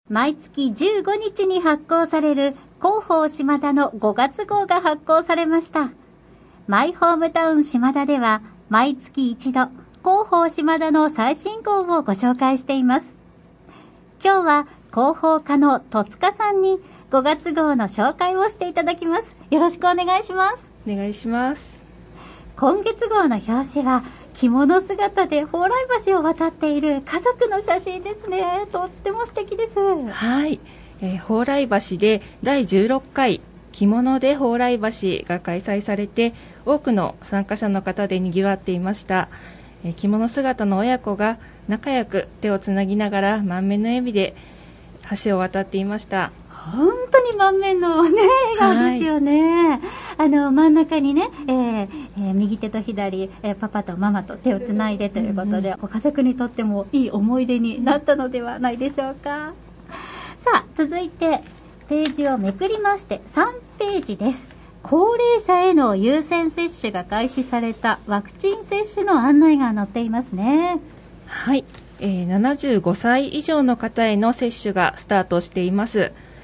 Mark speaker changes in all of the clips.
Speaker 1: 毎月15日に発行される広報島田の5月号が発行されました。マイホームタウン島田では毎月一度広報島田の最新号をご紹介しています。今日は広報課の戸塚さんに5月号の紹介をしていただきます。よろしくお願いします。
Speaker 2: お願いします。
Speaker 1: 今月号の表紙は着物姿で蓬莱橋を渡っている家族の写真ですね。とっても素敵です。
Speaker 2: はい、蓬莱橋で第16回着物で蓬莱橋が開催されて、多くの参加者の方で賑わっていました。着物姿の親子が仲良く手をつなぎながら満面の笑みで橋を渡っていました。
Speaker 1: 本当に満面の、ね、笑顔ですよね。真ん中にね、右手と左、パパとママと手をつないでということで、ご家族にとってもいい思い出になったのではないでしょうか。さあ、続いてページをめくりまして3ページです。高齢者への優先接種が開始されたワクチン接種の案内が載っていますね。
Speaker 2: はい、75歳以上の方への接種がスタートしています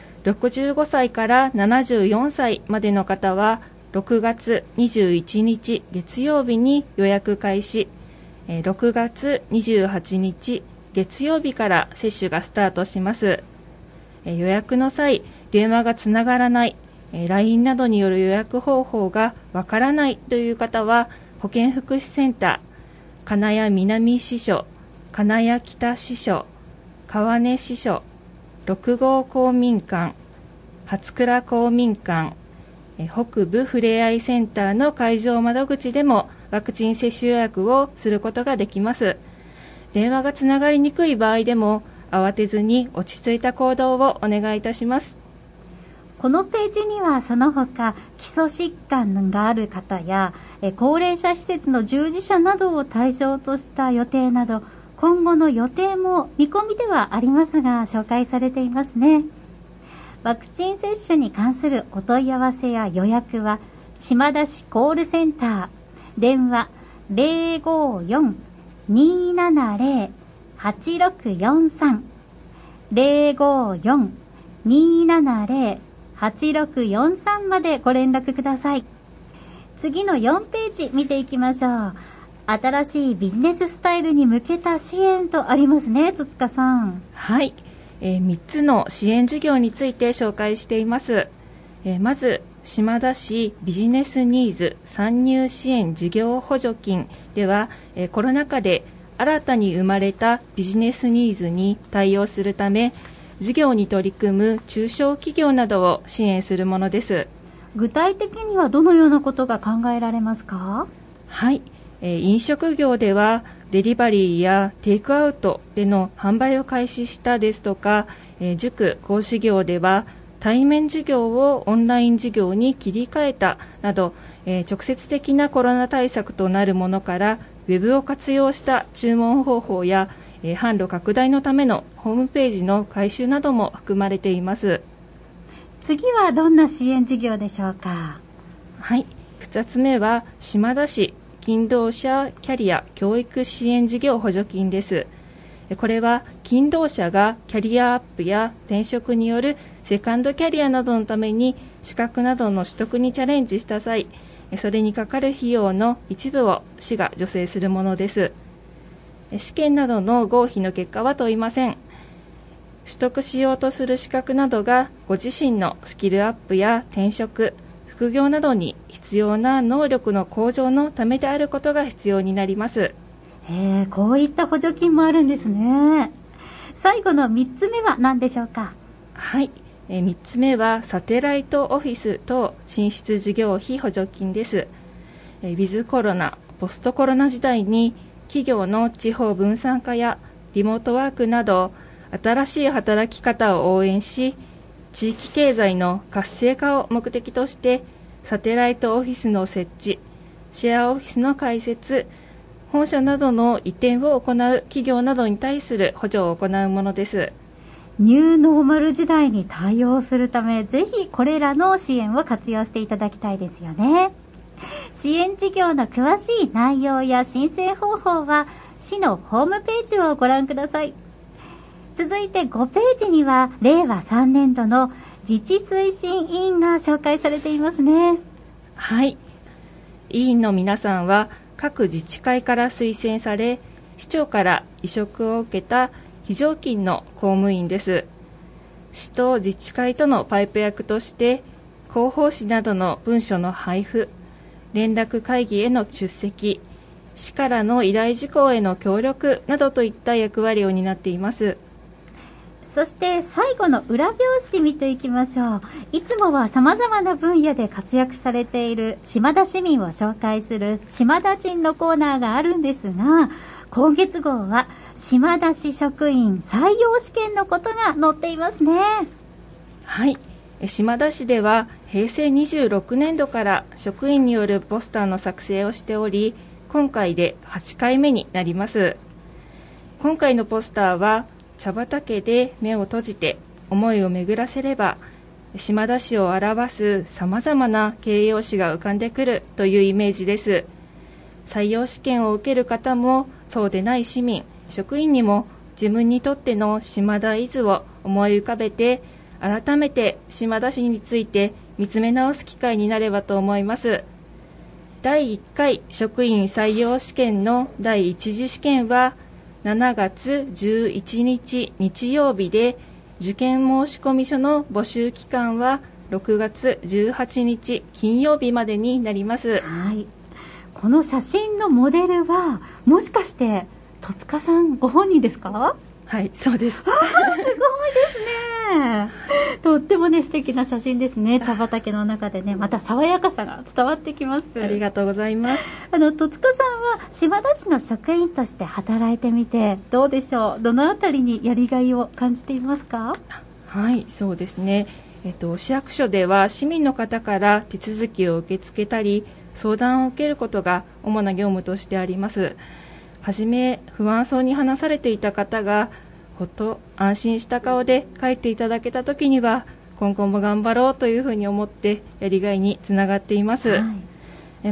Speaker 2: 。65歳から74歳までの方は6月21日月曜日に予約開始、6月28日月曜日から接種がスタートします。予約の際、電話がつながらない、LINE などによる予約方法がわからないという方は、保健福祉センター、金谷南支所、金谷北支所、川根支所、6号公民館、初倉公民館、北部ふれあいセンターの会場窓口でもワクチン接種予約をすることができます。電話がつながりにくい場合でも慌てずに落ち着いた行動をお願いいたします。
Speaker 1: このページにはその他基礎疾患がある方や高齢者施設の従事者などを対象とした予定など、今後の予定も見込みではありますが紹介されていますね。ワクチン接種に関するお問い合わせや予約は島田市コールセンター、電話 054-270-8643 054-270-8643 までご連絡ください。次の4ページ見ていきましょう。新しいビジネススタイルに向けた支援とありますね、戸塚さん。
Speaker 2: はい、3つの支援事業について紹介しています。まず島田市ビジネスニーズ参入支援事業補助金では、コロナ禍で新たに生まれたビジネスニーズに対応するため、事業に取り組む中小企業などを支援するものです。
Speaker 1: 具体的にはどのようなことが考えられますか？
Speaker 2: はい、飲食業ではデリバリーやテイクアウトでの販売を開始したですとか、塾講師業では対面授業をオンライン授業に切り替えたなど、直接的なコロナ対策となるものからウェブを活用した注文方法や、販路拡大のためのホームページの改修なども含まれています。
Speaker 1: 次はどんな支援事業でしょうか？
Speaker 2: はい、2つ目は島田市勤労者キャリア教育支援事業補助金です。これは勤労者がキャリアアップや転職によるセカンドキャリアなどのために資格などの取得にチャレンジした際、それにかかる費用の一部を市が助成するものです。試験などの合否の結果は問いません。取得しようとする資格などがご自身のスキルアップや転職、副業などに必要な能力の向上のためであることが必要になります。
Speaker 1: こういった補助金もあるんですね。最後の3つ目は何でしょうか？
Speaker 2: はい、3つ目はサテライトオフィス等進出事業費補助金です。ウィズコロナ、ポストコロナ時代に企業の地方分散化やリモートワークなど新しい働き方を応援し、地域経済の活性化を目的としてサテライトオフィスの設置、シェアオフィスの開設、本社などの移転を行う企業などに対する補助を行うものです。
Speaker 1: ニューノーマル時代に対応するため、ぜひこれらの支援を活用していただきたいですよね。支援事業の詳しい内容や申請方法は市のホームページをご覧ください。 続いて5ページには令和3年度の自治推進委員が紹介されていますね。
Speaker 2: はい。委員の皆さんは各自治会から推薦され、市長から委嘱を受けた非常勤の公務員です。市と自治会とのパイプ役として、広報誌などの文書の配布、連絡会議への出席、市からの依頼事項への協力などといった役割を担っています。
Speaker 1: そして最後の裏表紙見ていきましょう。いつもは様々な分野で活躍されている島田市民を紹介する島田鎮のコーナーがあるんですが、今月号は島田市職員採用試験のことが載っていますね。
Speaker 2: はい。島田市では平成26年度から職員によるポスターの作成をしており、今回で8回目になります。今回のポスターは茶畑で目を閉じて思いを巡らせれば島田市を表すさまざまな形容詞が浮かんでくるというイメージです。採用試験を受ける方もそうでない市民、職員にも自分にとっての島田イズを思い浮かべて改めて島田市について見つめ直す機会になればと思います。第1回職員採用試験の第1次試験は7月11日日曜日で、受験申込書の募集期間は6月18日金曜日までになります。
Speaker 1: はい。この写真のモデルはもしかして戸塚さんご本人ですか？
Speaker 2: はい、そうです。
Speaker 1: すごいですね。とってもね素敵な写真ですね。茶畑の中でね、また爽やかさが伝わってきます。
Speaker 2: ありがとうございます。
Speaker 1: 戸塚さんは島田市の職員として働いてみてどうでしょう？どのあたりにやりがいを感じていますか？
Speaker 2: はい、そうですね。市役所では市民の方から手続きを受け付けたり相談を受けることが主な業務としてあります。はじめ不安そうに話されていた方がほっと安心した顔で帰っていただけたときには今後も頑張ろうというふうに思ってやりがいにつながっています。はい、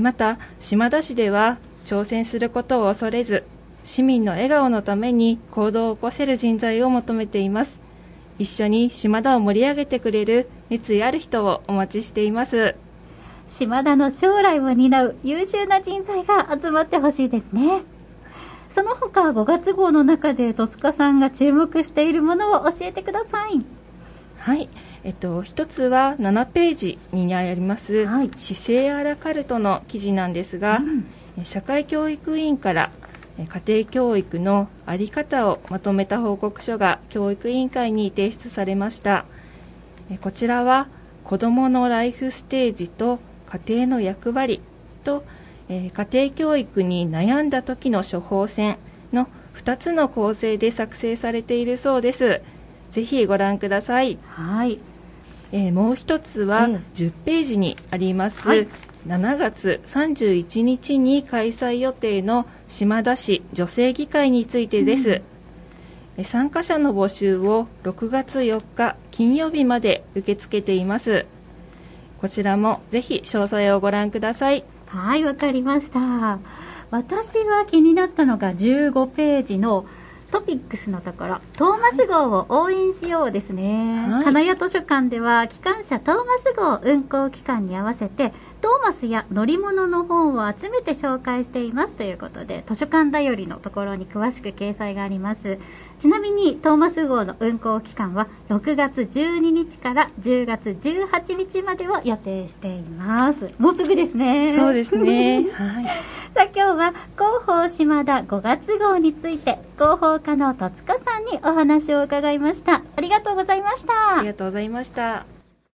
Speaker 2: また島田市では挑戦することを恐れず市民の笑顔のために行動を起こせる人材を求めています。一緒に島田を盛り上げてくれる熱意ある人をお待ちしています。
Speaker 1: 島田の将来を担う優秀な人材が集まってほしいですね。その他5月号の中で戸塚さんが注目しているものを教えてください。
Speaker 2: はい、一つは7ページにあります、はい、市政アラカルトの記事なんですが、社会教育委員から家庭教育の在り方をまとめた報告書が教育委員会に提出されました。こちらは子どものライフステージと家庭の役割と家庭教育に悩んだ時の処方箋の2つの構成で作成されているそうです。ぜひご覧ください。
Speaker 1: はい。
Speaker 2: もう一つは10ページにあります、7月31日に開催予定の島田市女性議会についてです。参加者の募集を6月4日金曜日まで受け付けています。こちらもぜひ詳細をご覧ください。
Speaker 1: はい、わかりました。私は気になったのが15ページのトピックスのところ、トーマス号を応援しようですね。金谷図書館では機関車トーマス号運行期間に合わせてトーマスや乗り物の本を集めて紹介していますということで、図書館だよりのところに詳しく掲載があります。ちなみにトーマス号の運行期間は6月12日から10月18日までを予定しています。もうすぐですね。
Speaker 2: そうですね。はい。
Speaker 1: さあ今日は広報島田5月号について広報課の戸塚さんにお話を伺いました。ありがとうございました。
Speaker 2: ありがとうございました。